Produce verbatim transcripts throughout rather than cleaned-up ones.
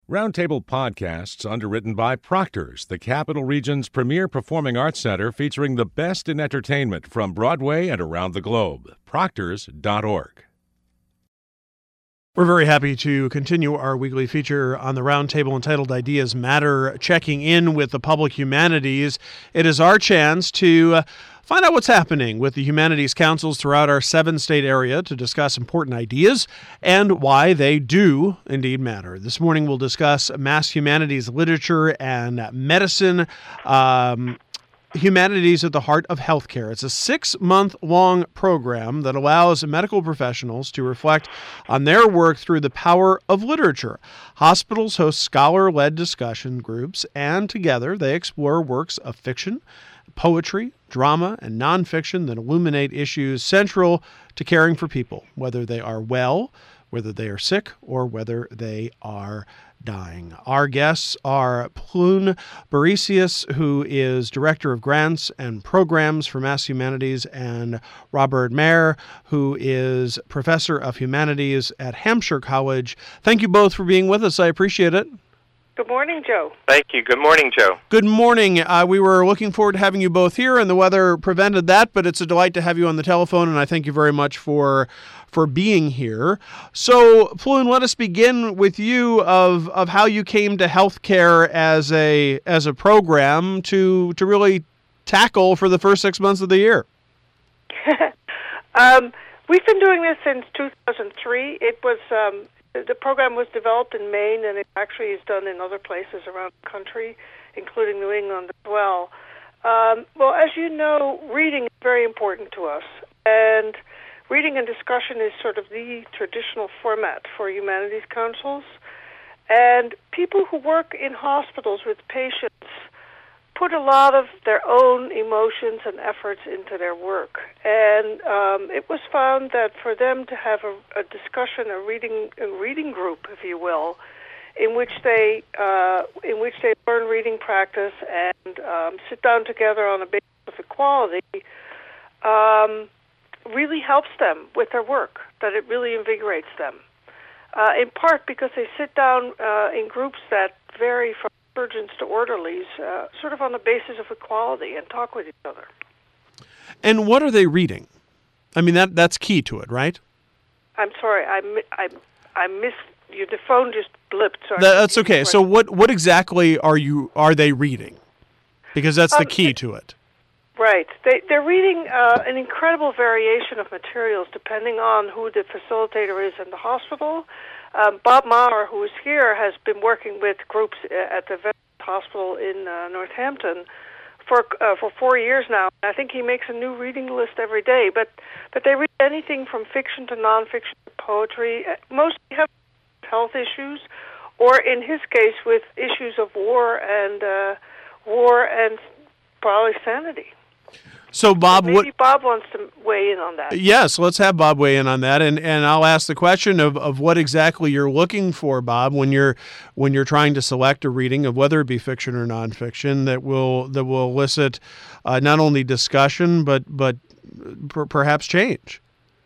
Roundtable Podcasts underwritten by Proctor's, the Capital Region's premier performing arts center featuring the best in entertainment from Broadway and around the globe. Proctors dot org. We're very happy to continue our weekly feature on the Roundtable entitled Ideas Matter, checking in with the public humanities. It is our chance to uh, find out what's happening with the humanities councils throughout our seven-state area to discuss important ideas and why they do indeed matter. This morning we'll discuss mass humanities literature and medicine. Um, Humanities at the Heart of Healthcare. It's a six-month-long program that allows medical professionals to reflect on their work through the power of literature. Hospitals host scholar-led discussion groups, and together they explore works of fiction, poetry, drama, and nonfiction that illuminate issues central to caring for people, whether they are well, whether they are sick, or whether they are dying. Our guests are Plune Barisius, who is Director of Grants and Programs for Mass Humanities, and Robert Mayer, who is Professor of Humanities at Hampshire College. Thank you both for being with us. I appreciate it. Good morning, Joe. Thank you. Good morning, Joe. Good morning. Uh, we were looking forward to having you both here, and the weather prevented that, but it's a delight to have you on the telephone, and I thank you very much for for being here. So, Plune, let us begin with you of of how you came to healthcare as a as a program to to really tackle for the first six months of the year. um, we've been doing this since two thousand three. It was um, the program was developed in Maine, and it actually is done in other places around the country, including New England as well. Um, well, as you know, reading is very important to us, and reading and discussion is sort of the traditional format for humanities councils. And people who work in hospitals with patients put a lot of their own emotions and efforts into their work. And um, it was found that for them to have a, a discussion, a reading a reading group, if you will, in which they uh, in which they learn reading practice and um, sit down together on a basis of equality, um, really helps them with their work, that it really invigorates them. Uh, in part because they sit down uh, in groups that vary from surgeons to orderlies, uh, sort of on the basis of equality, and talk with each other. And what are they reading? I mean, that that's key to it, right? I'm sorry, I, I, I missed you. The phone just blipped. So That's okay. So what what exactly are you are they reading? Because that's the um, key to it. Right. They, they're reading uh, an incredible variation of materials depending on who the facilitator is in the hospital. Um, Bob Maher, who is here, has been working with groups at the Veterans Hospital in uh, Northampton for uh, for four years now. I think he makes a new reading list every day. But but they read anything from fiction to nonfiction to poetry. Mostly have health issues, or in his case, with issues of war and uh, war and probably sanity. So, Bob, Maybe what? Bob wants to weigh in on that. Yes, let's have Bob weigh in on that, and, and I'll ask the question of, of what exactly you're looking for, Bob, when you're when you're trying to select a reading of whether it be fiction or nonfiction that will that will elicit uh, not only discussion but but per, perhaps change.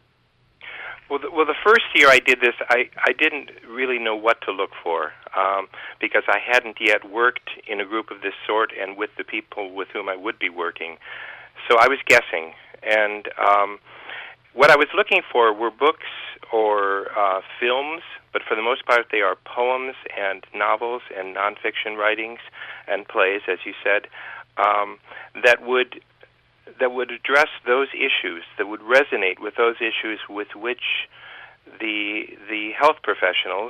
Well, the, well, the first year I did this, I, I didn't really know what to look for um, because I hadn't yet worked in a group of this sort and with the people with whom I would be working. So I was guessing, and um, what I was looking for were books or uh, films, but for the most part they are poems and novels and nonfiction writings and plays, as you said, um, that would that would address those issues, that would resonate with those issues with which the the health professionals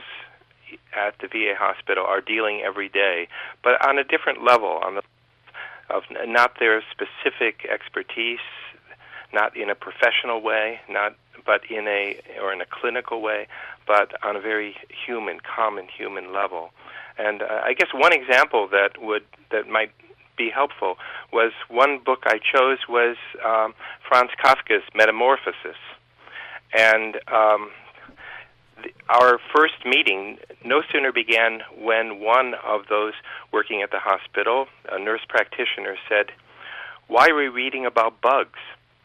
at the V A hospital are dealing every day, but on a different level, on the of not their specific expertise, not in a professional way, not but in a or in a clinical way, but on a very human, common human level. And uh, I guess one example that would that might be helpful was one book I chose was um, Franz Kafka's Metamorphosis, and um, the, our first meeting no sooner began when one of those working at the hospital, a nurse practitioner, said, "Why are we reading about bugs?"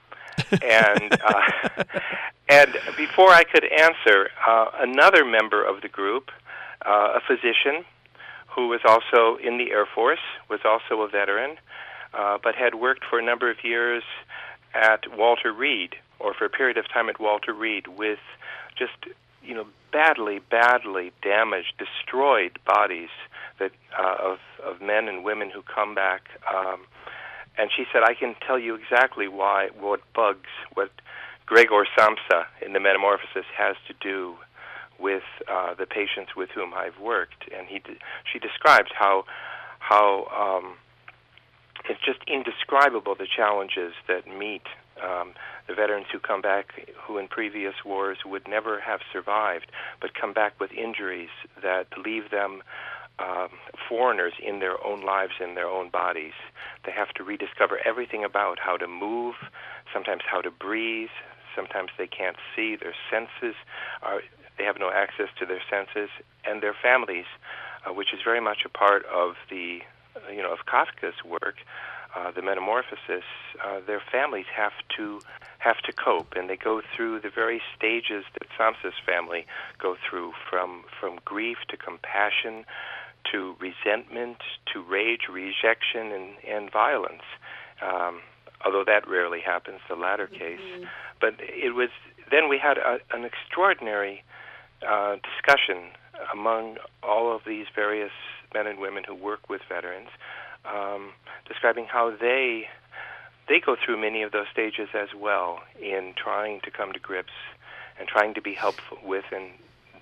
and uh, and before I could answer, uh, another member of the group, uh, a physician, who was also in the Air Force, was also a veteran, uh, but had worked for a number of years at Walter Reed, or for a period of time at Walter Reed, with just, you know, badly, badly damaged, destroyed bodies that uh, of of men and women who come back. Um, and she said, I can tell you exactly why, what bugs, what Gregor Samsa in the Metamorphosis has to do with uh, the patients with whom I've worked. And he, she describes how, how um, it's just indescribable the challenges that meet um, the veterans who come back, who in previous wars would never have survived, but come back with injuries that leave them um, foreigners in their own lives, in their own bodies. They have to rediscover everything about how to move, sometimes how to breathe. Sometimes they can't see. Their senses are, they have no access to their senses, and their families, uh, which is very much a part of the, uh, you know, of Kafka's work, uh, the Metamorphosis. Uh, their families have to have to cope, and they go through the very stages that Samsa's family go through, from from grief to compassion, to resentment, to rage, rejection, and, and violence. Um, although that rarely happens, the latter case. Mm-hmm. But it was, then we had a, an extraordinary uh, discussion among all of these various men and women who work with veterans, um, describing how they they go through many of those stages as well in trying to come to grips and trying to be helpful with and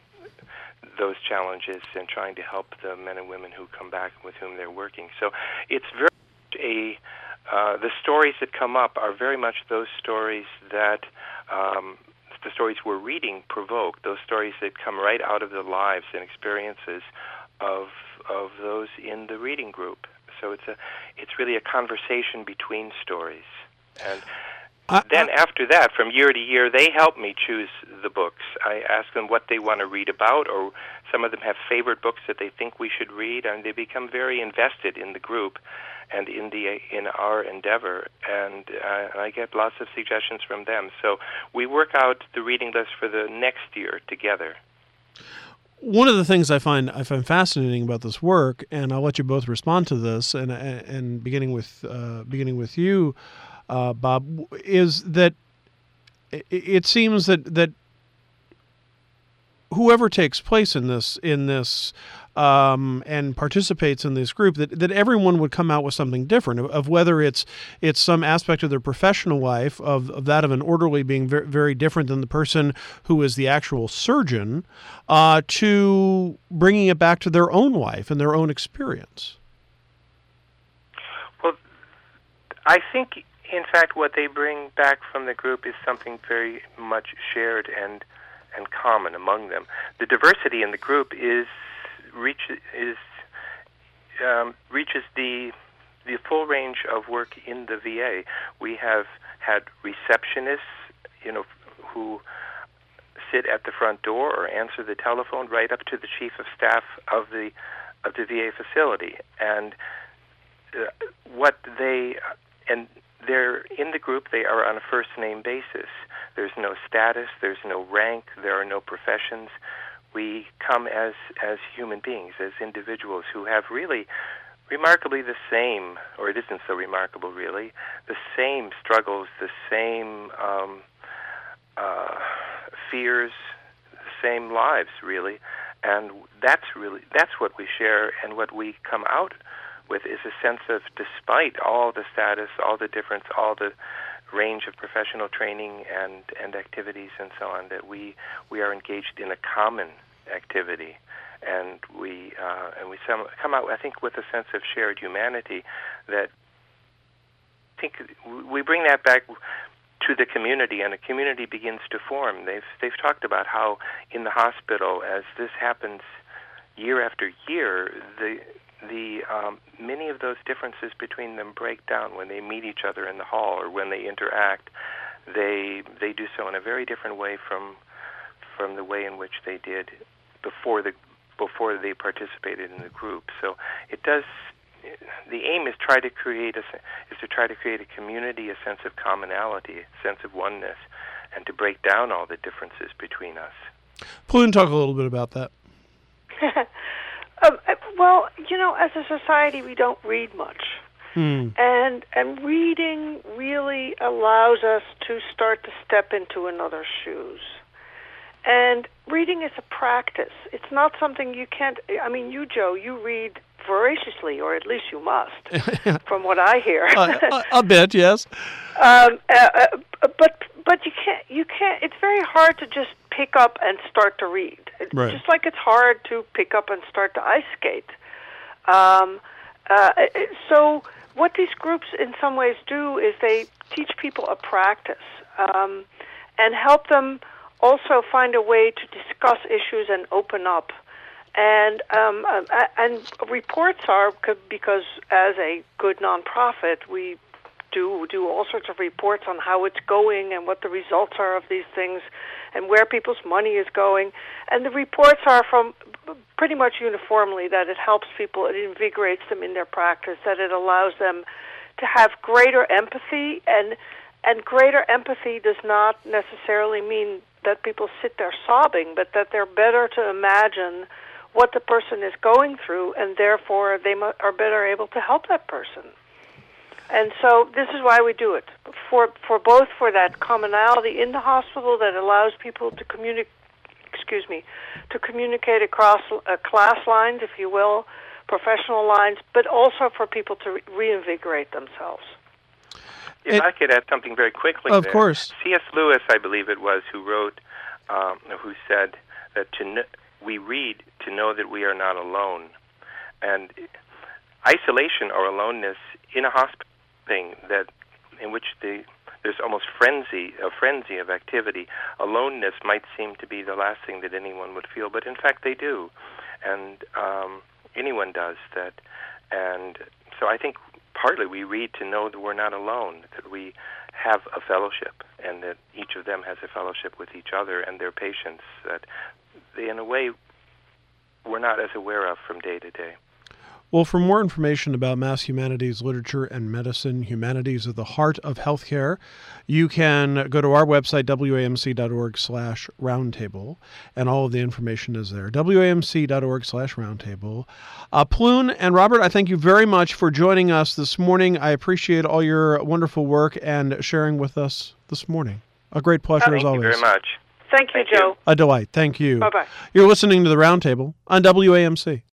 those challenges and trying to help the men and women who come back with whom they're working. So it's very much a Uh, the stories that come up are very much those stories that um, the stories we're reading provoke, those stories that come right out of the lives and experiences of of those in the reading group. So it's a it's really a conversation between stories. And uh, then uh, after that, from year to year, they help me choose the books. I ask them what they want to read about, or some of them have favorite books that they think we should read, and they become very invested in the group and in the in our endeavor, and uh, I get lots of suggestions from them. So we work out the reading list for the next year together. One of the things I find I find fascinating about this work, and I'll let you both respond to this, and and beginning with uh, beginning with you, uh, Bob, is that it seems that that whoever takes place in this in this. Um, and participates in this group, that, that everyone would come out with something different, of, of whether it's it's some aspect of their professional life, of, of that of an orderly being very, very different than the person who is the actual surgeon, uh, to bringing it back to their own life and their own experience. Well, I think, in fact, what they bring back from the group is something very much shared and, and common among them. The diversity in the group is Reach is um, reaches the the full range of work in the V A. We have had receptionists, you know, who sit at the front door or answer the telephone, right up to the chief of staff of the of the V A facility. And uh, what they and they're in the group. They are on a first name basis. There's no status. There's no rank. There are no professions. We come as as human beings, as individuals who have really remarkably the same, or it isn't so remarkable really, the same struggles, the same um, uh, fears, the same lives really, and that's really that's what we share, and what we come out with is a sense of, despite all the status, all the difference, all the range of professional training and, and activities and so on, that we we are engaged in a common activity, and we uh, and we come out, I think, with a sense of shared humanity. That I think we bring that back to the community, and a community begins to form. They've they've talked about how in the hospital, as this happens year after year, the the um, many of those differences between them break down when they meet each other in the hall or when they interact. They they do so in a very different way from from the way in which they did before the before they participated in the group. So it does. The aim is try to create a is to try to create a community, a sense of commonality, a sense of oneness, and to break down all the differences between us. Plune, talk a little bit about that. Um, well, you know, as a society, we don't read much. Hmm. And and reading really allows us to start to step into another's shoes. And reading is a practice. It's not something you can't... I mean, you, Joe, you read voraciously, or at least you must, from what I hear. uh, a, a bit, yes. Um, uh, uh, but but you can't you can't. It's very hard to just pick up and start to read. Right. Just like it's hard to pick up and start to ice skate. Um, uh, so what these groups in some ways do is they teach people a practice um, and help them also find a way to discuss issues and open up. And um, uh, and reports are, because as a good nonprofit, we do do all sorts of reports on how it's going and what the results are of these things and where people's money is going. And the reports are from pretty much uniformly that it helps people, it invigorates them in their practice, that it allows them to have greater empathy. And and greater empathy does not necessarily mean that people sit there sobbing, but that they're better to imagine what the person is going through, and therefore they are better able to help that person. And so this is why we do it, for for both for that commonality in the hospital that allows people to communicate, excuse me, to communicate across uh, class lines, if you will, professional lines, but also for people to re- reinvigorate themselves. If it, I could add something very quickly Of there. course. C S Lewis, I believe it was, who wrote, um, who said that to kn- we read to know that we are not alone. And isolation or aloneness in a hospital thing that in which the there's almost frenzy, a frenzy of activity. Aloneness might seem to be the last thing that anyone would feel, but in fact they do, and um, anyone does that. And so I think partly we read to know that we're not alone, that we have a fellowship, and that each of them has a fellowship with each other and their patients that they, in a way, we're not as aware of from day to day. Well, for more information about mass humanities, literature, and medicine, humanities at the heart of healthcare, you can go to our website, W A M C dot org slash roundtable, and all of the information is there, W A M C dot org slash roundtable. Uh, Ploon and Robert, I thank you very much for joining us this morning. I appreciate all your wonderful work and sharing with us this morning. A great pleasure, Thank as always. Thank you very much. Thank you, Thank Joe. you. A delight. Thank you. Bye-bye. You're listening to The Roundtable on W A M C.